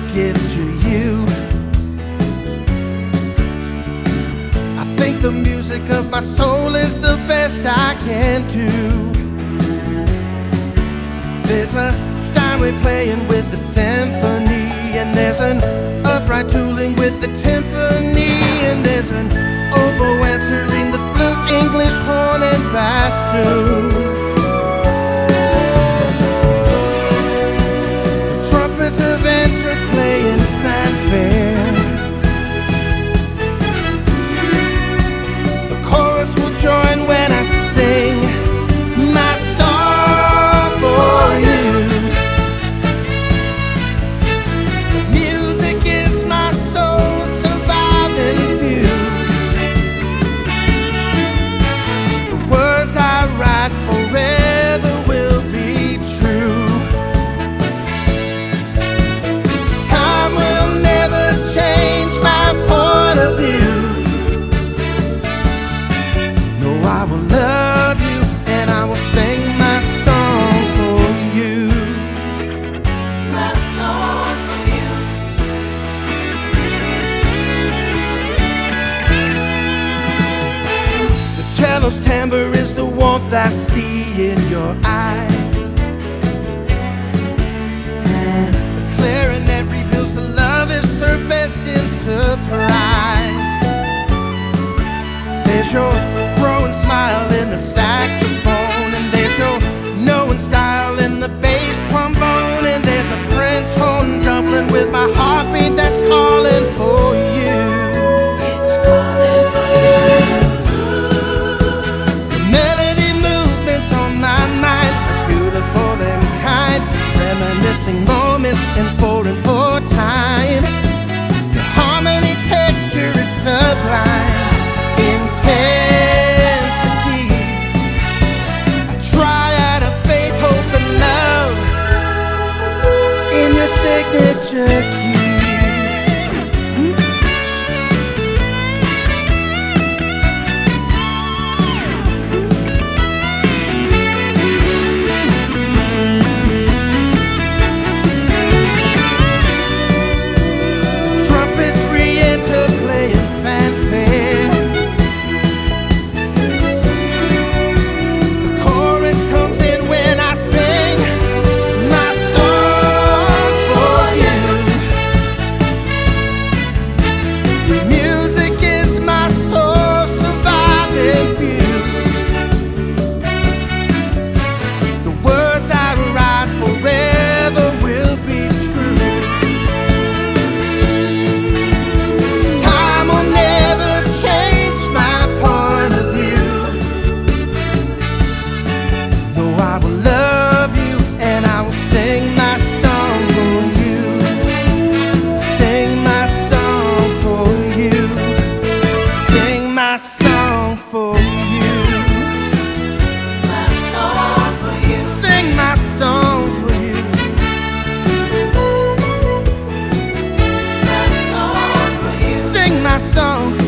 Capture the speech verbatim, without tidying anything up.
give to you. I think the music of my soul is the best I can do. There's a steinway playing with the symphony, and there's an upright tooling with the timpani, and there's an oboe answering the flute, English horn and bassoon. Trumpets have entered playing fanfare. The chorus will join when I sing my song for you. The music is my soul surviving view. The words I write forever will be true. Time will never change my point of view. No, I will love you and I will sing my song for you. My song for you. The cello's timbre is the warmth I see in your eyes. The clarinet reveals the love is her best in surprise. There's your growing smile in the saxophone, and there's your knowing style in the bass trombone, and there's a French horn dumpling with my heartbeat that's calling for you. It's calling for you. The melody movements on my mind are beautiful and kind, reminiscing moments in four and four time. Your harmony texture is sublime. Intensity, a triad of faith, hope, and love in your signature key. The trumpets re-enter playing fanfare. My song for you. My song for you. Sing my song for you. My song for you. Sing my song.